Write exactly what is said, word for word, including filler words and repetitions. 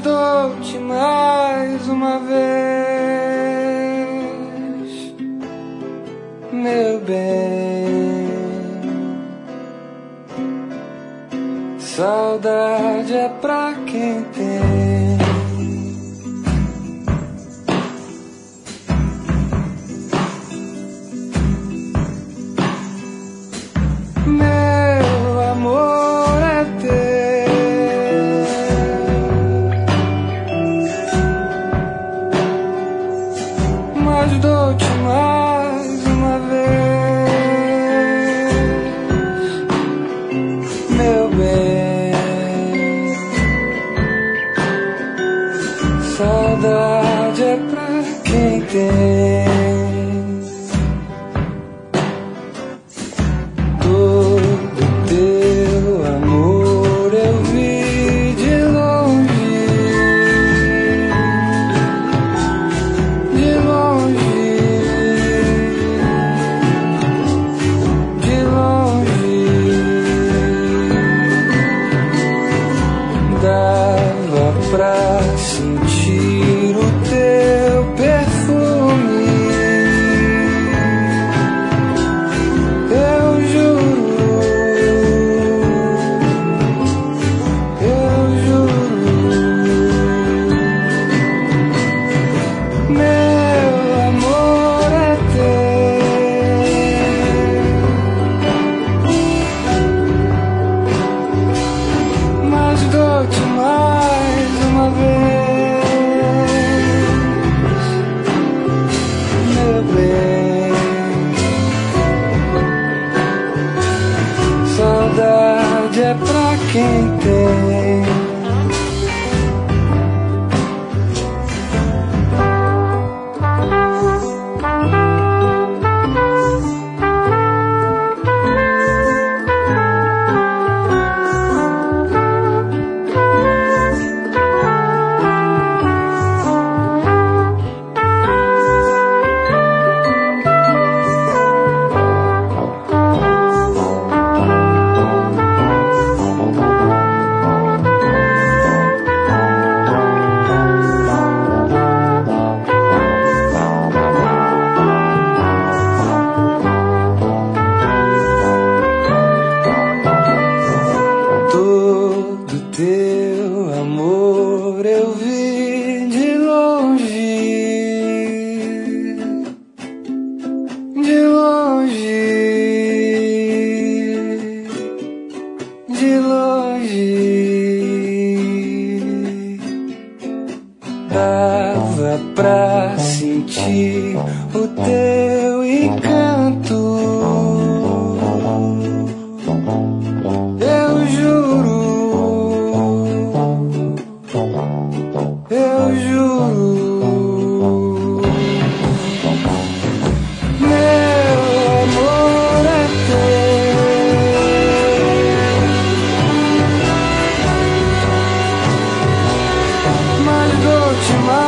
dou-te mais uma vez, meu bem. Saudade é pra quem tem. Meu amor é teu, mas dou-te mais uma vez, meu bem. Saudade é pra quem tem. Dava pra sentir o teu perfume. Eu juro, eu juro, meu amor é teu, mas dou-te mais uma vez, meu bem. Saudade é pra quem tem. Todo teu amor eu vi de longe, de longe, de longe. Dava pra sentir o teu encanto. Eu juro, eu juro, meu amor é teu, mas dou-te mais.